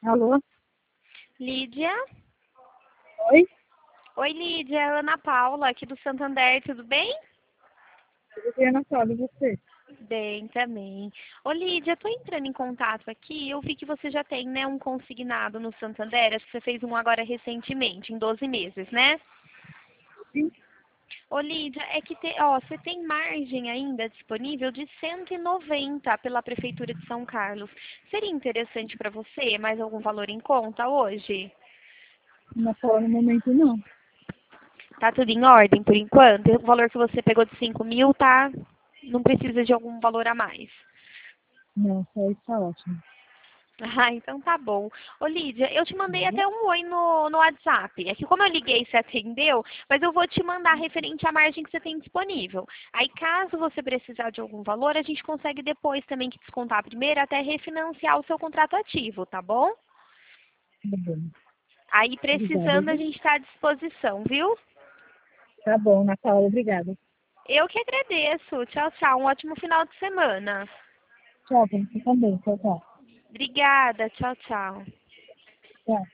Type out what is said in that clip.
Alô? Lídia? Oi? Oi, Lídia, é Ana Paula, aqui do Santander, tudo bem? Tudo bem, Ana Paula, e você? Bem, também. Ô, Lídia, tô entrando em contato aqui, eu vi que você já tem, né, um consignado no Santander, acho que você fez um agora recentemente, em 12 meses, né? Sim. Ô, Lídia, é que ó, você tem margem ainda disponível de 190 pela Prefeitura de São Carlos. Seria interessante para você mais algum valor em conta hoje? Ana Paula, no momento, não. Tá tudo em ordem por enquanto? O valor que você pegou de 5.000, tá? Não precisa de algum valor a mais. Não, só isso tá ótimo. Ah, então tá bom. Ô, Lídia, eu te mandei Tá? até um oi no WhatsApp. É que como eu liguei, você atendeu, mas eu vou te mandar referente à margem que você tem disponível. Aí, caso você precisar de algum valor, a gente consegue depois também que descontar primeiro até refinanciar o seu contrato ativo, tá bom? Tá bom. Aí, Obrigada, precisando, a viu? gente está à disposição, viu? Tá bom, Ana Paula, obrigada. Eu que agradeço. Tchau, tchau. Um ótimo final de semana. Tchau, pra você também. Tchau, tchau. Obrigada. Tchau, tchau. Tchau.